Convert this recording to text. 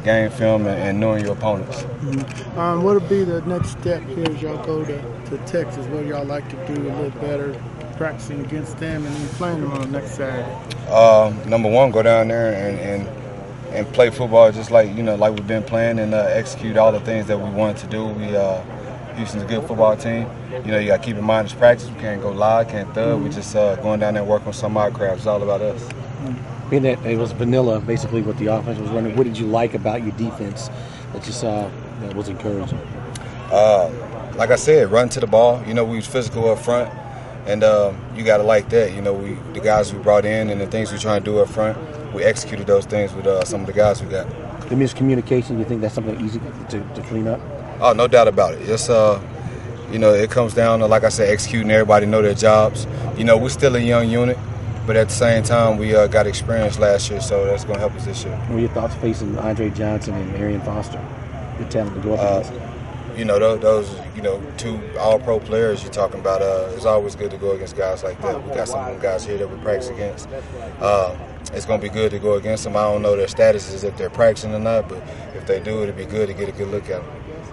game film and knowing your opponents. What would be the next step here as y'all go to Texas? What do y'all like to do a little better, practicing against them and then playing them on the next Saturday? Number one, go down there and play football just like we've been playing and execute all the things that we wanted to do. Houston's a good football team. You got to keep in mind it's practice. We can't go live, can't thug. We just going down there and working on some of our crafts. It's all about us. Being that it was vanilla, basically, what the offense was running, what did you like about your defense that you saw that was encouraging? Like I said, run to the ball. We was physical up front, and you got to like that. The guys we brought in and the things we trying to do up front, we executed those things with some of the guys we got. The miscommunication, you think that's something easy to clean up? Oh, no doubt about it. It's it comes down to, like I said, executing. Everybody know their jobs. We're still a young unit, but at the same time, we got experience last year, so that's going to help us this year. What are your thoughts facing Andre Johnson and Arian Foster? Good talent to go up against. Those two all-pro players you're talking about. It's always good to go against guys like that. We got some of them guys here that we practice against. It's going to be good to go against them. I don't know their status is if they're practicing or not, but if they do, it'll be good to get a good look at them.